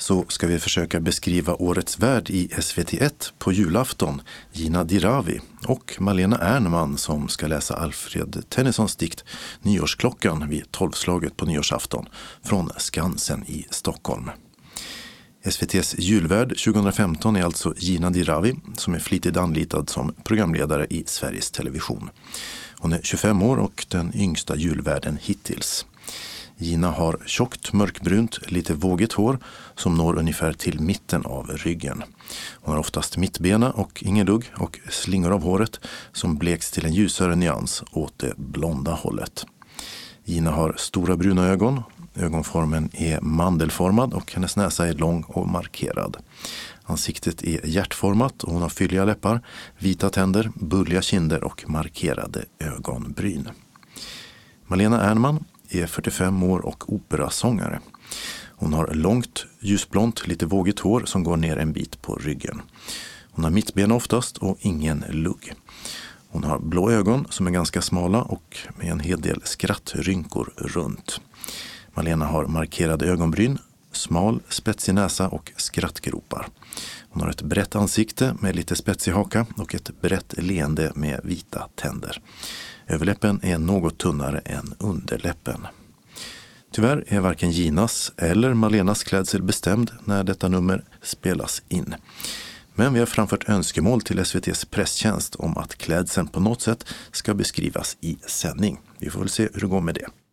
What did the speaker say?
så ska vi försöka beskriva årets värd i SVT1 på julafton, Gina Dirawi, och Malena Ernman som ska läsa Alfred Tennysons dikt Nyårsklockan vid 12-slaget på nyårsafton från Skansen i Stockholm. SVT:s julvärd 2015 är alltså Gina Dirawi som är flitigt anlitad som programledare i Sveriges Television. Hon är 25 år och den yngsta julvärden hittills. Gina har tjockt, mörkbrunt, lite vågigt hår som når ungefär till mitten av ryggen. Hon har oftast mittbena och ingen lugg och slingor av håret som bleks till en ljusare nyans åt det blonda hållet. Gina har stora bruna ögon, ögonformen är mandelformad och hennes näsa är lång och markerad. Ansiktet är hjärtformat och hon har fylliga läppar, vita tänder, bulliga kinder och markerade ögonbryn. Malena Ernman är 45 år och operasångare. Hon har långt, ljusblont, lite vågigt hår som går ner en bit på ryggen. Hon har mittben oftast och ingen lugg. Hon har blå ögon som är ganska smala och med en hel del skrattrynkor runt. Malena har markerade ögonbryn, smal, spetsig näsa och skrattgropar. Hon har ett brett ansikte med lite spetsig haka och ett brett leende med vita tänder. Överläppen är något tunnare än underläppen. Tyvärr är varken Ginas eller Malenas klädsel bestämd när detta nummer spelas in. Men vi har framfört önskemål till SVT:s presstjänst om att klädseln på något sätt ska beskrivas i sändning. Vi får väl se hur det går med det.